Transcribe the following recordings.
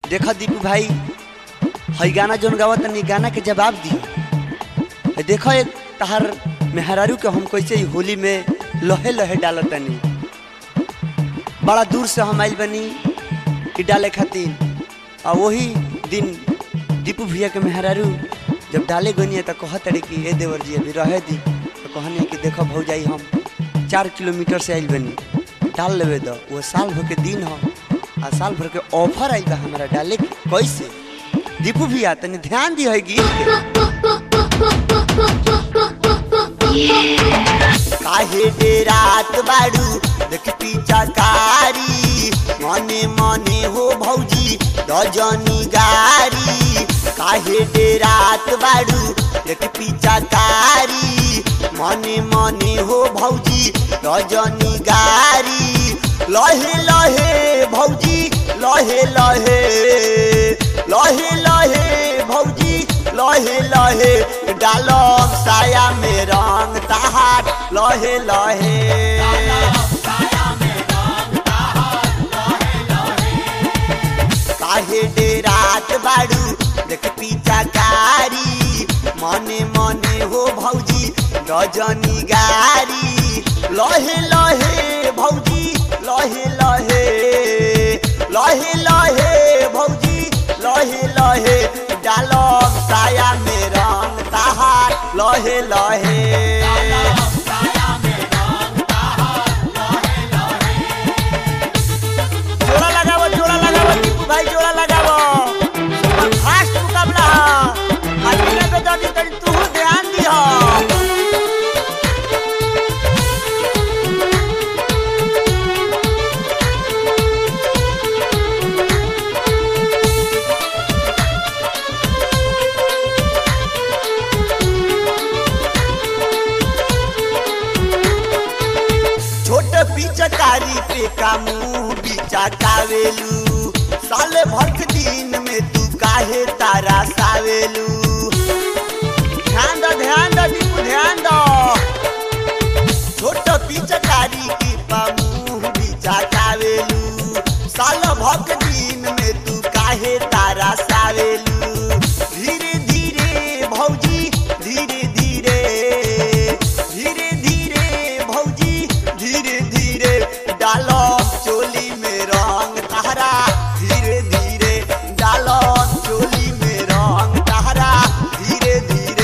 देखो दीपू भाई हई गाना जोन गावत तनी गाना के जवाब दी। देखो एक तहार मेहरारू के हम कैसे होली में लहे लहे डालत तनी। बड़ा दूर से हम आइल बनी कि डाले खातिर, और वही दिन दीपू भैया के मेहरारू जब डाले गनी तो कहत रही कि ए देवर जी अभी रहे दी, तो कहनी कि देखो भौजाई हम 4 किलोमीटर से आइल बनी, डाल लेवे दो। वो साल भर के दिन हो आ साल भर के ऑफर आई बा हमारा डाले के। कैसे दीपू भैया तनी ध्यान दी है गीत के। काहे दे रात बाड़ू देख पीछा कारी, मने मने हो भौजी दजनी गारी। काहे दे रात बाड़ू देख पीछा कारी, मने मने हो भौजी दजनी गारी। लहे लहे भौजी लहे लहे लहे लहे भौजी लहे लहे डालो साया में रंग तहार लहे लहे। काहे दे रात बाड़ू देख पीछा कारी, मने मने हो भौजी रजनी गारी। लहे लहे भौजी लहे लहे लहे लहे भौजी लहे लहे डालो साया में रंग तहार लहे लहे। जोड़ा लगाओ दीपू भाई जोड़ा लगाओ। फास्ट मुकाबला अगले पे जल्दी तनी तू ध्यान दियो। पिचकारी पे का मुँह बिचाकावेलू, साल भर के दिन में तू काहे तारा सावेलू। ध्यान दो दीपू ध्यान दो। छोट पिचकारी के पा मुँह बिचाकावेलू, साल भर के दिन में तू काहे तारा सावेलू। धीरे धीरे भौजी धीरे धीरे धीरे धीरे भौजी धीरे धीरे डालो चोली में रंग तहरा। धीरे धीरे डालो चोली में रंग तहरा। धीरे धीरे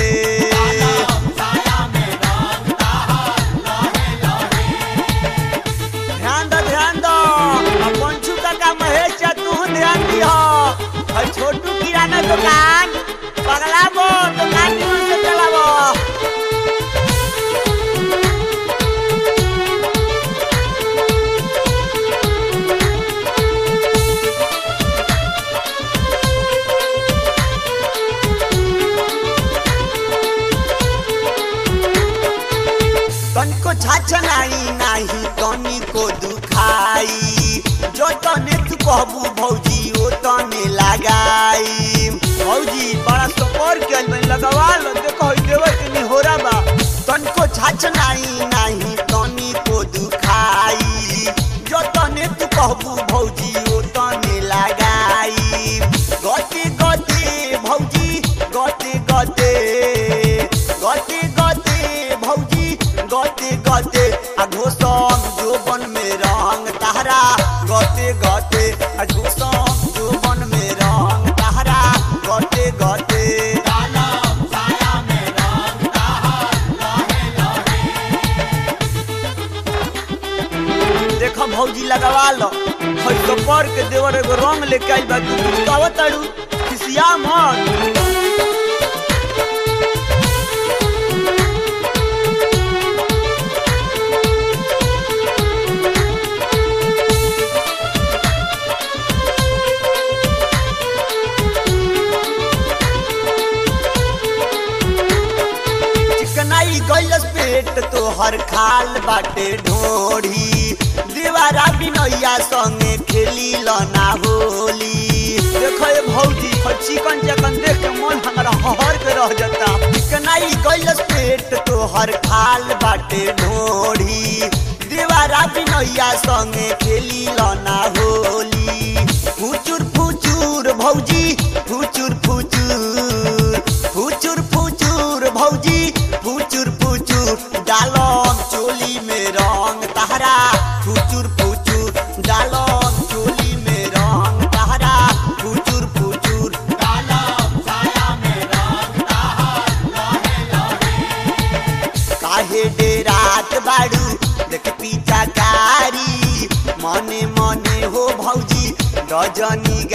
ध्यान दो पंचू काका महेश तू ध्यान दियो। छोटू किराना दुकान पगलाबो दुकान से चलाबो। तनिको छाछनाई नाही तनिको दुखाई, जो तने तू कहबू भौजी ओ तने लगाई। भौजी बड़ा सपोर के बन लगवा लो, देखो देवर के निहोरा बा। तनिको छाछनाई नाही तनिको दुखाई, जो तने तू कहबू भौजी ओ तने लगाई। गते गते भौजी गते गते गते गते भौजी गते गते घोसम जोबन में रंग तहरा। गते गते घोसम जोबन में रंग तहरा। गते गते देखो भौजी लगवा लो। तो पर के देवर एगो रंग लेके आई बा, तू कहत ताड़ू खिसिया मत। गैलस पेट तो हर खाल बाटे ढोढ़ी, दीवारा बिनैया संगे खेली लना होली। देखो ये भौजी चिकन चकन देख के मन हमारा हर के रह जाता। चिकनाई गैलस पेट तो हर खाल बाटे ढोढ़ी, दीवारा बिनैया संगे खेली लना होली। फुचुर फुचुर रजनी